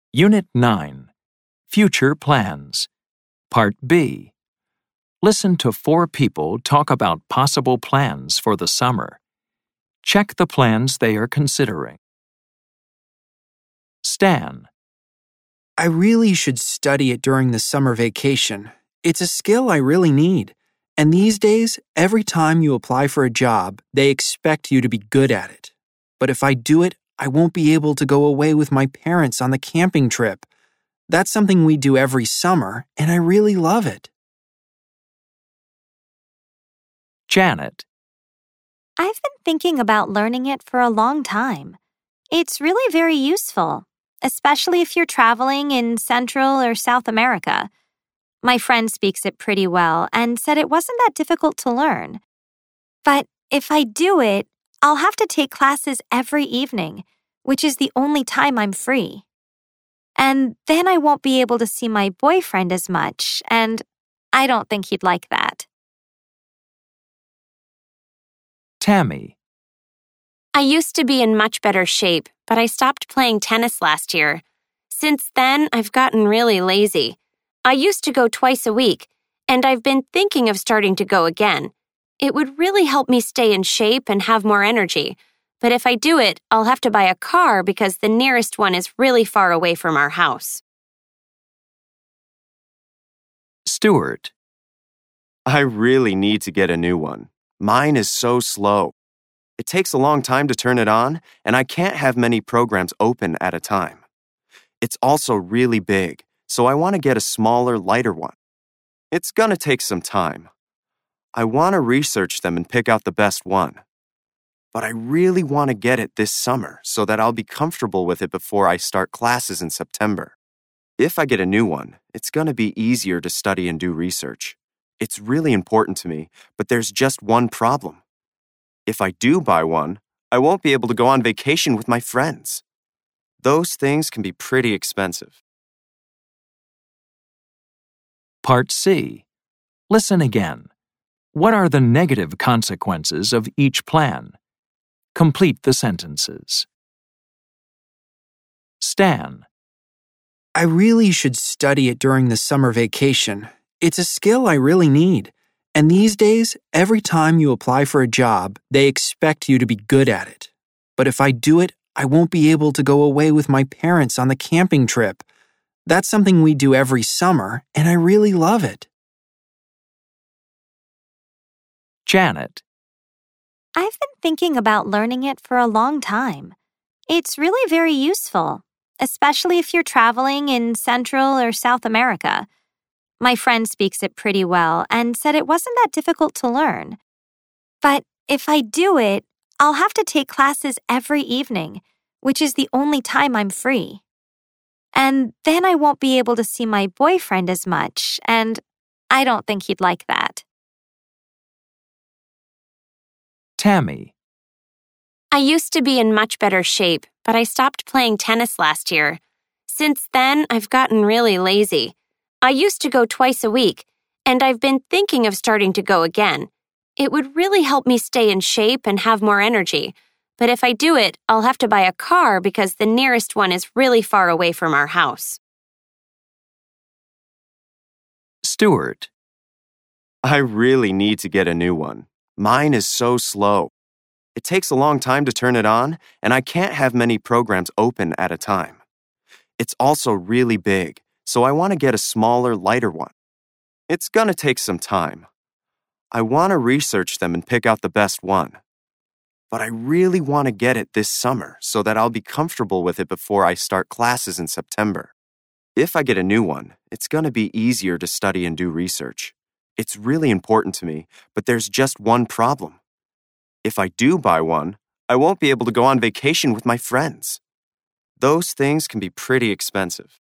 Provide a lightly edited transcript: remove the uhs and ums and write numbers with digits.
Unit 9, Future Plans. Part B. Listen to 4 people talk about possible plans for the summer. Check the plans they are considering. Stan. I really should study it during the summer vacation. It's a skill I really need. And these days, every time you apply for a job, they expect you to be good at it. But if I do it, I won't be able to go away with my parents on the camping trip. That's something we do every summer, and I really love it. Janet. I've been thinking about learning it for a long time. It's really very useful, especially if you're traveling in Central or South America. My friend speaks it pretty well and said it wasn't that difficult to learn. But if I do it, I'll have to take classes every evening, which is the only time I'm free. And then I won't be able to see my boyfriend as much, and I don't think he'd like that. Tammy. I used to be in much better shape, but I stopped playing tennis last year. Since then, I've gotten really lazy. I used to go twice a week, and I've been thinking of starting to go again. It would really help me stay in shape and have more energy. But if I do it, I'll have to buy a car because the nearest one is really far away from our house. Stuart. I really need to get a new one. Mine is so slow. It takes a long time to turn it on, and I can't have many programs open at a time. It's also really big, so I want to get a smaller, lighter one. It's gonna take some time. I want to research them and pick out the best one. But I really want to get it this summer so that I'll be comfortable with it before I start classes in September. If I get a new one, it's gonna be easier to study and do research. It's really important to me, but there's just one problem. If I do buy one, I won't be able to go on vacation with my friends. Those things can be pretty expensive. Part C. Listen again. What are the negative consequences of each plan? Complete the sentences. Stan. I really should study it during the summer vacation. It's a skill I really need. And these days, every time you apply for a job, they expect you to be good at it. But if I do it, I won't be able to go away with my parents on the camping trip. That's something we do every summer, and I really love it. Janet. I've been thinking about learning it for a long time. It's really very useful, especially if you're traveling in Central or South America. My friend speaks it pretty well and said it wasn't that difficult to learn. But if I do it, I'll have to take classes every evening, which is the only time I'm free. And then I won't be able to see my boyfriend as much, and I don't think he'd like that. Tammy. I used to be in much better shape, but I stopped playing tennis last year. Since then, I've gotten really lazy. I used to go twice a week, and I've been thinking of starting to go again. It would really help me stay in shape and have more energy. But if I do it, I'll have to buy a car because the nearest one is really far away from our house. Stuart. I really need to get a new one. Mine is so slow. It takes a long time to turn it on, and I can't have many programs open at a time. It's also really big, so I want to get a smaller, lighter one. It's gonna take some time. I want to research them and pick out the best one. But I really want to get it this summer so that I'll be comfortable with it before I start classes in September. If I get a new one, it's gonna be easier to study and do research. It's really important to me, but there's just one problem. If I do buy one, I won't be able to go on vacation with my friends. Those things can be pretty expensive.